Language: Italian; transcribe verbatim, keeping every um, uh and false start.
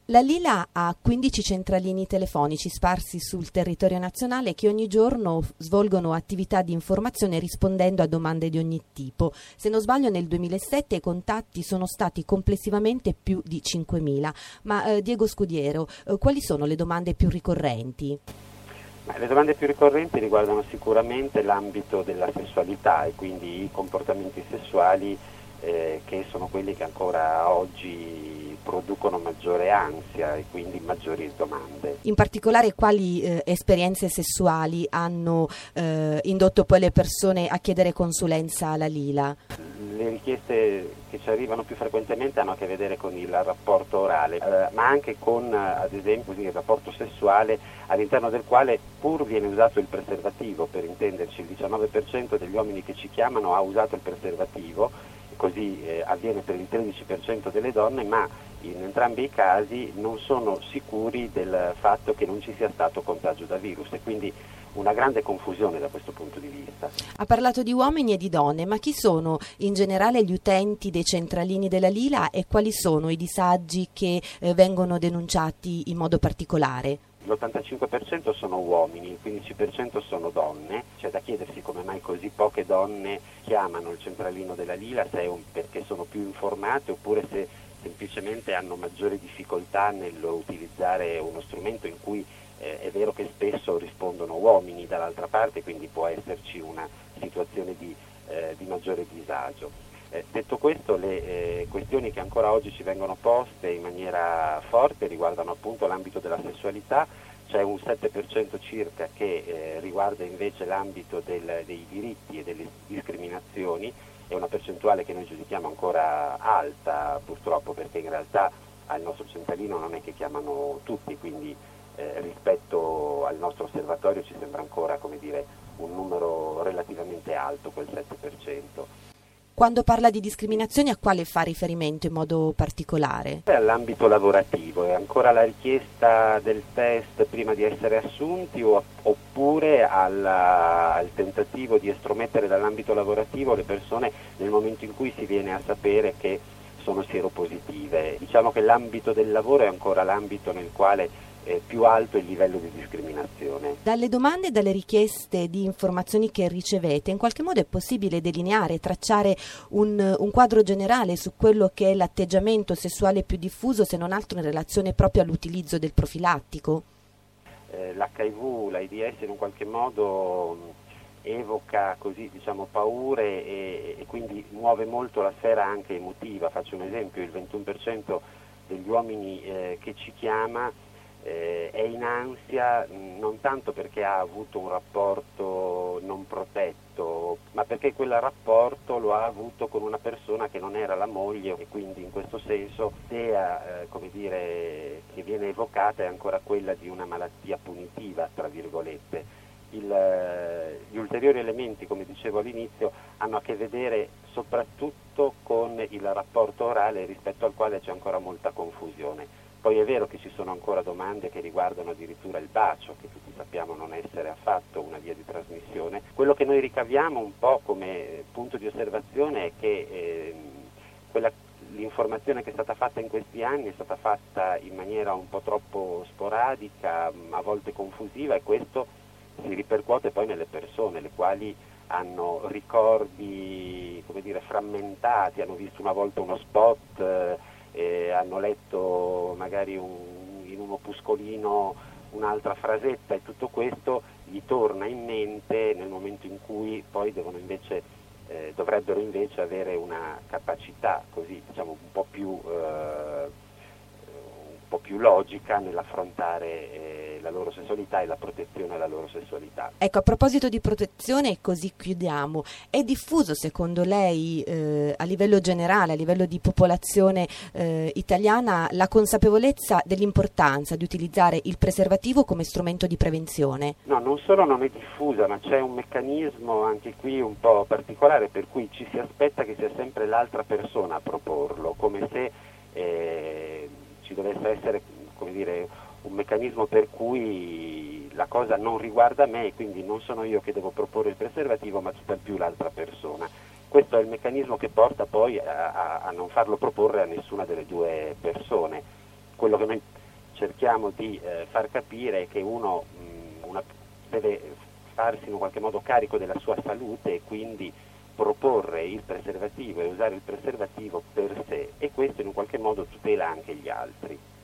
La Lila ha quindici centralini telefonici sparsi sul territorio nazionale che ogni giorno svolgono attività di informazione rispondendo a domande di ogni tipo. Se non sbaglio nel duemilasette i contatti sono stati complessivamente più di cinquemila. Ma eh, Diego Scudiero, eh, quali sono le domande più ricorrenti? Ma le domande più ricorrenti riguardano sicuramente l'ambito della sessualità e quindi i comportamenti sessuali eh, che sono quelli che ancora oggi producono maggiore ansia e quindi maggiori domande. In particolare quali eh, esperienze sessuali hanno eh, indotto poi le persone a chiedere consulenza alla Lila? Le richieste che ci arrivano più frequentemente hanno a che vedere con il rapporto orale, eh, ma anche con, ad esempio, il rapporto sessuale all'interno del quale pur viene usato il preservativo, per intenderci il diciannove per cento degli uomini che ci chiamano ha usato il preservativo, così eh, avviene per il tredici per cento delle donne, ma in entrambi i casi non sono sicuri del fatto che non ci sia stato contagio da virus e quindi una grande confusione da questo punto di vista. Ha parlato di uomini e di donne, ma chi sono in generale gli utenti dei centralini della Lila e quali sono i disagi che eh, vengono denunciati in modo particolare? L'ottantacinque per cento sono uomini, il quindici per cento sono donne. C'è da chiedersi come mai così poche donne chiamano il centralino della Lila, se è un, perché sono più informate oppure se semplicemente hanno maggiore difficoltà nell'utilizzare uno strumento in cui eh, è vero che spesso rispondono uomini dall'altra parte, quindi può esserci una situazione di, eh, di maggiore disagio. Eh, detto questo, le eh, questioni che ancora oggi ci vengono poste in maniera forte riguardano appunto l'ambito della sessualità. C'è un sette per cento circa che eh, riguarda invece l'ambito del, dei diritti e delle discriminazioni, è una percentuale che noi giudichiamo ancora alta purtroppo, perché in realtà al nostro centralino non è che chiamano tutti, quindi eh, rispetto al nostro osservatorio ci sembra ancora, come dire, un numero relativamente alto, quel sette per cento. Quando parla di discriminazioni a quale fa riferimento in modo particolare? All'ambito lavorativo, è ancora la richiesta del test prima di essere assunti o, oppure alla, al tentativo di estromettere dall'ambito lavorativo le persone nel momento in cui si viene a sapere che sono sieropositive. Diciamo che l'ambito del lavoro è ancora l'ambito nel quale è più alto il livello di discriminazione. Dalle domande e dalle richieste di informazioni che ricevete, in qualche modo è possibile delineare, tracciare un, un quadro generale su quello che è l'atteggiamento sessuale più diffuso, se non altro in relazione proprio all'utilizzo del profilattico? Eh, L'H I V, l'AIDS in un qualche modo evoca così, diciamo, paure e, e quindi muove molto la sfera anche emotiva. Faccio un esempio: il ventuno per cento degli uomini eh, che ci chiama Eh, è in ansia mh, non tanto perché ha avuto un rapporto non protetto, ma perché quel rapporto lo ha avuto con una persona che non era la moglie e quindi in questo senso l'idea eh, come dire, che viene evocata è ancora quella di una malattia punitiva, tra virgolette. Il, eh, gli ulteriori elementi, come dicevo all'inizio, hanno a che vedere soprattutto con il rapporto orale rispetto al quale c'è ancora molta confusione. Poi è vero che ci sono ancora domande che riguardano addirittura il bacio, che tutti sappiamo non essere affatto una via di trasmissione. Quello che noi ricaviamo un po' come punto di osservazione è che eh, quella, l'informazione che è stata fatta in questi anni è stata fatta in maniera un po' troppo sporadica, a volte confusiva, e questo si ripercuote poi nelle persone, le quali hanno ricordi, come dire, frammentati, hanno visto una volta uno spot, eh, Eh, hanno letto magari un, in un opuscolino un'altra frasetta e tutto questo gli torna in mente nel momento in cui poi devono invece, eh, dovrebbero invece avere una capacità così, diciamo, un po' più, eh, un po' più logica nell'affrontare eh, la loro sessualità e la protezione alla loro sessualità. Ecco, a proposito di protezione, e così chiudiamo, è diffuso secondo lei eh, a livello generale, a livello di popolazione eh, italiana, la consapevolezza dell'importanza di utilizzare il preservativo come strumento di prevenzione? No, non solo non è diffusa, ma c'è un meccanismo anche qui un po' particolare per cui ci si aspetta che sia sempre l'altra persona a proporlo, come se eh, ci dovesse essere, come dire, un meccanismo per cui la cosa non riguarda me e quindi non sono io che devo proporre il preservativo, ma tutt'al più l'altra persona. Questo è il meccanismo che porta poi a, a, a non farlo proporre a nessuna delle due persone. Quello che noi cerchiamo di eh, far capire che uno mh, una, deve farsi in un qualche modo carico della sua salute e quindi proporre il preservativo e usare il preservativo per sé, e questo in un qualche modo tutela anche gli altri.